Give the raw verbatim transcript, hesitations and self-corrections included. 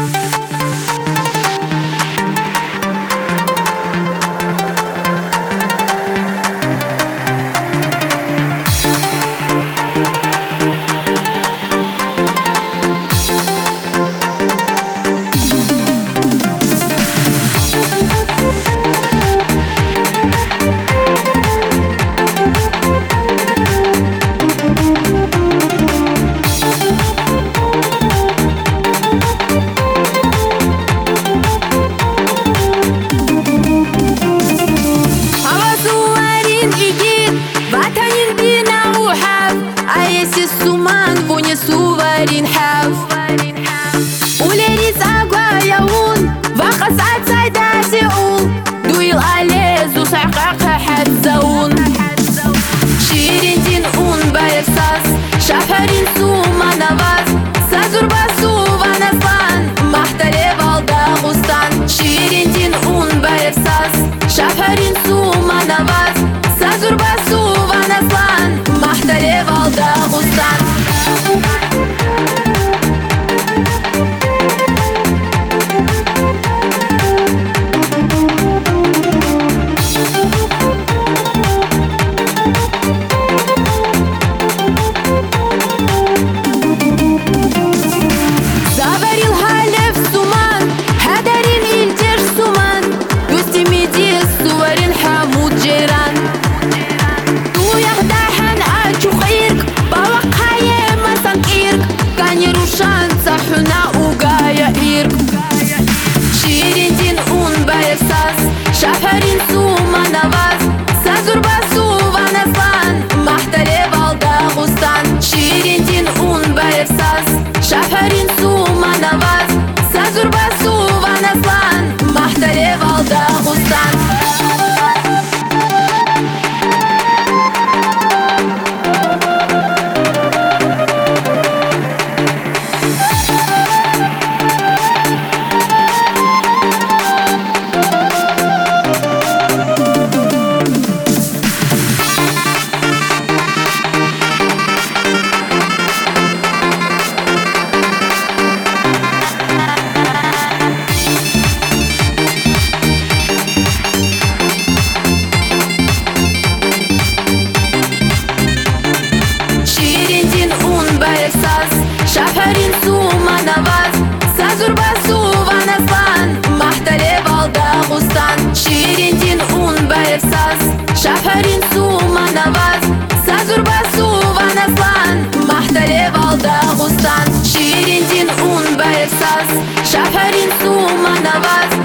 Suvarin have Uleris agua yaun Vaqas ad saydasi ul Duil alezu saqaqa hadzaun Shirin din un bayefsas Shafarin su manavaz Sazur basu vanaslan Mahtale valda gustan Shirin din un bayefsas Shafarin su manavaz Sazur basu vanaslan Mahtale valda gustan Заварил халев суман, хадарин илдер суман Густимиди суварин хамуд джейран Туяхдахан ачухирк, бавакхае масан ирк Канирушан сахуна угая ирк Shirin din un bayefsas, shafarin su manavaz Sazur basu vanaslan, mahtale valda gustan Shirin din un bayefsas, shafarin su manavaz Sazur basu vanaslan, mahtale valda gustan Shafarin su manavaz Sazur basu vanaslan Mahtale valda gustan Shirin din un bayefsas Shafarin su manavaz Sazur basu vanaslan Mahtale valda gustan Shirin din un bayefsas Shafarin su manavaz